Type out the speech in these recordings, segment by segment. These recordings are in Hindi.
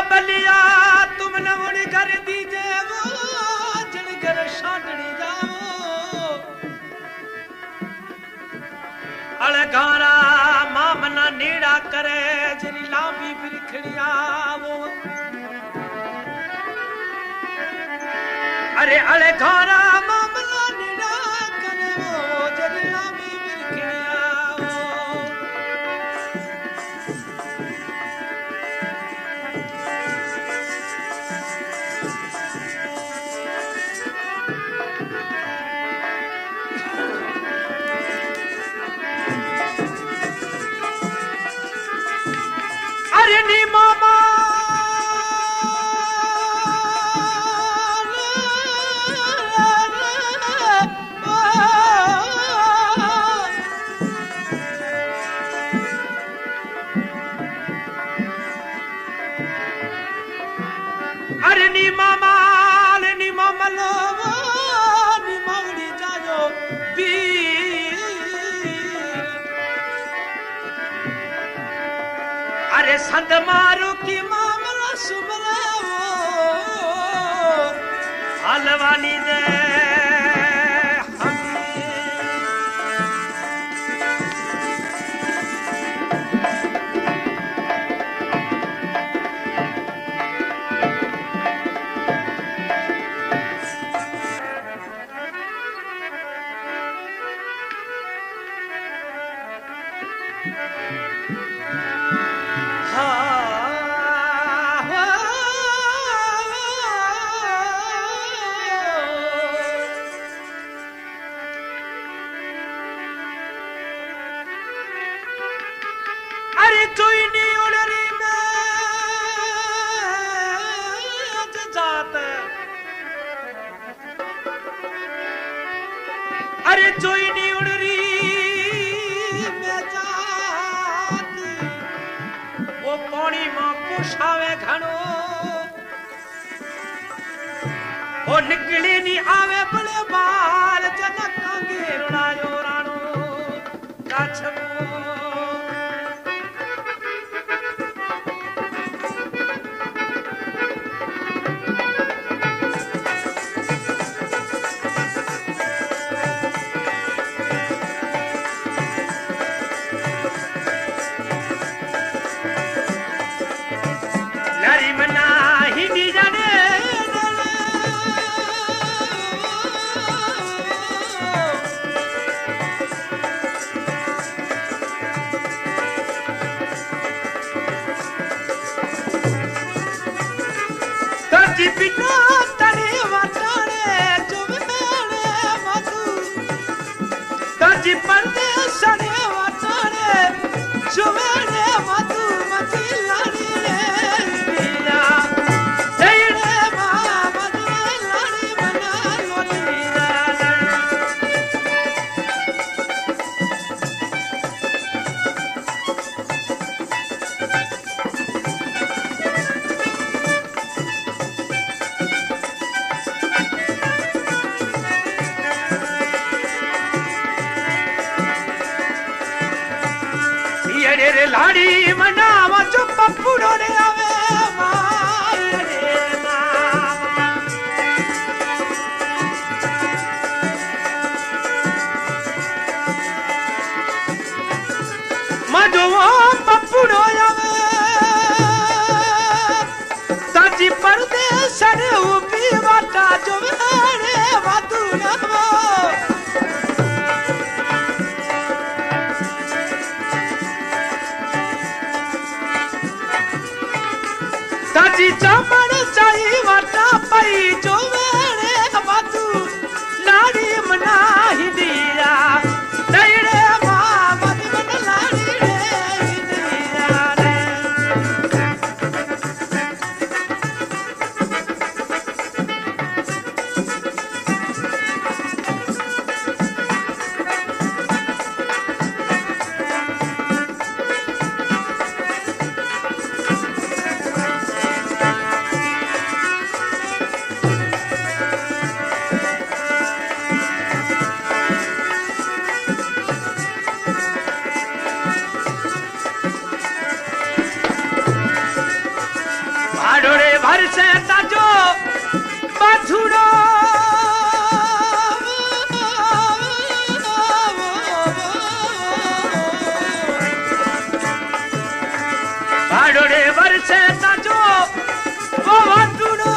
बलिया तुम न मुड़ कर दीजे वो जिनकर छाटनी जाओ अलगारा मामना नेड़ा करे जरी लांबी बिरखड़िया वो अरे अलगारा मामला नेड़ा करे वो जरी लांबी बिरखड़िया अरे नी मामा अरे नी मामा लो नी मावड़ी जायो पी अरे संत मारू की मामला सुमरा हलवानी दे अरे चुईनी उड़री में जात अरे चुईनी उड़री में जात वो पानी मां पुछावे घणो वो निकली नी आवे बड़े बाल जनक घेरना जो राणो काछमो बिना तने वाटाने जुमेले मधु तजी पर्दे सने वाटाने जुमेले मधु मची लाड़ी बिया तेरे मां मधु लाड़ी बना लोलिया रे लाड़ी मनावा जो पप्पुड़ो रे आवे मारे मजो पप्पुड़ो आवे ताजी पर्दे सड़े ऊपी वाटा जो मेरे वादू नवो ताजी चमड़ चाही वाटा पई जो मेरे वादू लाड़ी मना ही दिया तेरे मां मदन लाड़ी रे दिया रे आडोड़े वर्षे ताजो वो वाटुड़ो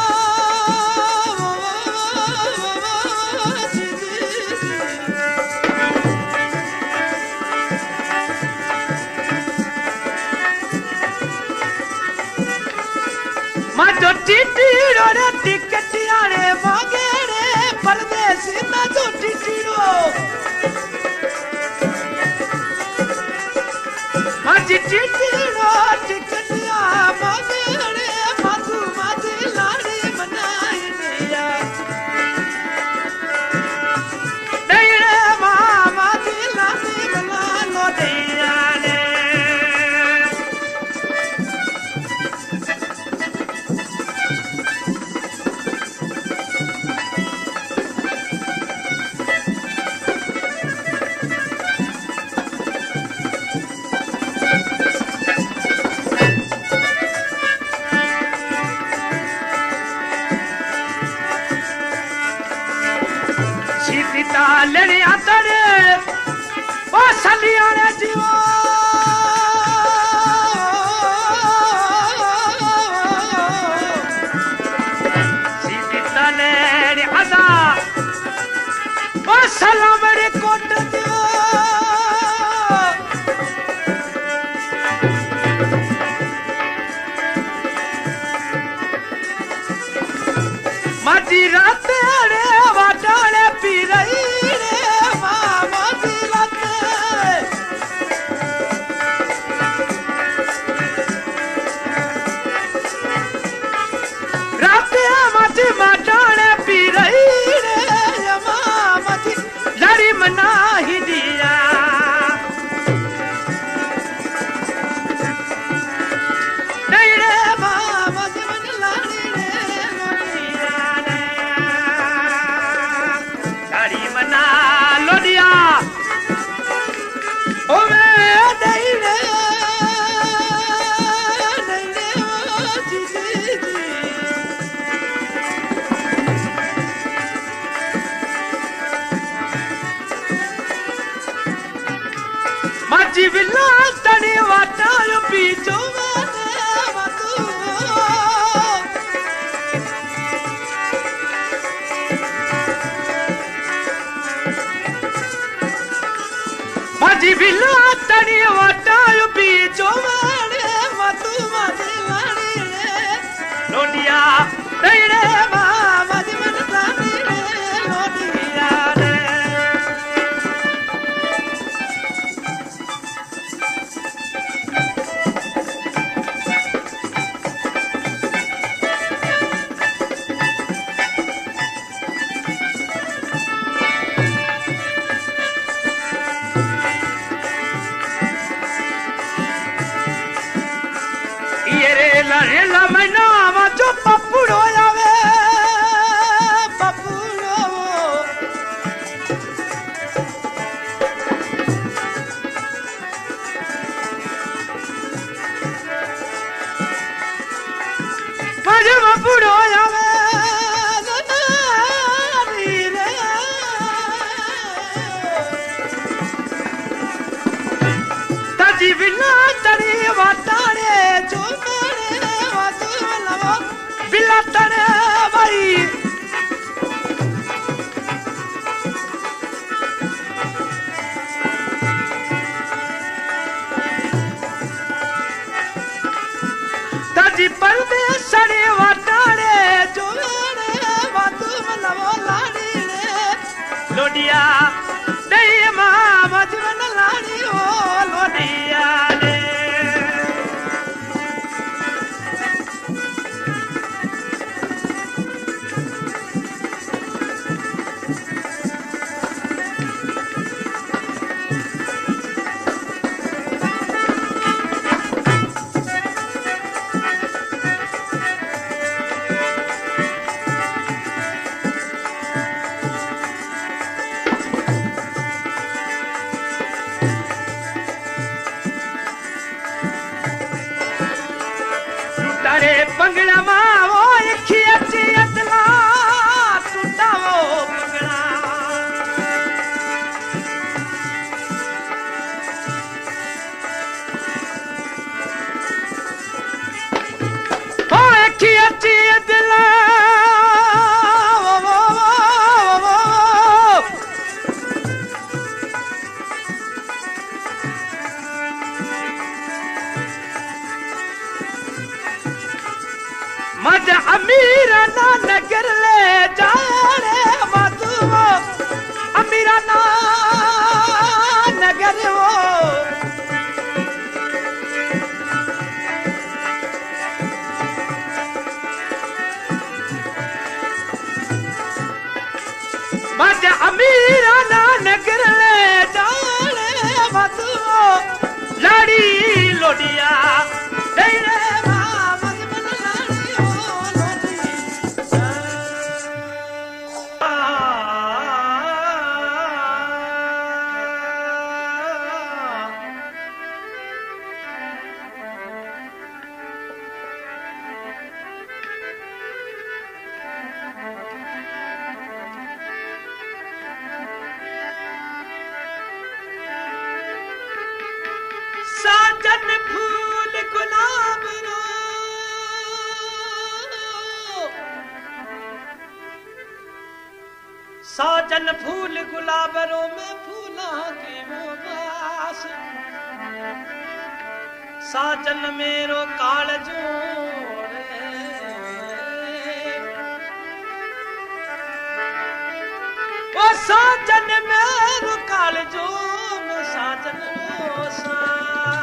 माजो टिटिड़ो रे टिकटियारे मांगेरे परदेसी ताजो टिटिड़ो माजी टिटिड़ो टिकटिया मांगेरे माधु माजी लाड़ी मनाई दिया नहीं रे माजी लाड़ी मना लो दिया ने लड़िया तड़े वो सलिया रे जीवो सीधी तलेरी आदा वो सलाम रे कोट दियो माजी रात रे वाटाले पी रही माटाने पी रही रे मामती लड़ी मना ही दिया नहीं रे मामती मन लड़ी रे लोडिया ने लड़ी मना लोडिया ओ मैं नहीं रे माजी विलास तनी वाटायो पीछो मैंने वातू माजी विलास तनी वाटायो पीछो मैंने वातू माजी लाड़ी रे लोडिया नहीं रे माजी मन लाड़ी रे लोडिया रे रेला महीना जो पपुड़ो आवे पपुड़ो मजे पपुड़ो आवे ताजी बिना तरी वाटारे जो बिलातने भाई ताजी परदेसरी वाटारे जो मेरे बातू मलवो लाड़ी रे लोडिया नहीं मामा जीवन लाड़ी हो लोडिया रे पंगड़ा मावो खियची अतला टूटावो पंगड़ा मज अमीरा ना नगर ले जाने मधुओ अमीरा ना नगर वो मज अमीरा ना नगर ले जाने मधुओ लाड़ी लोडिया तेरे साजन फूल गुलाब रो साजन फूल गुलाब रो में फूला के वो बास साजन मेरो काल जोड़े ओ साजन मेरो काल जो साजन रो सा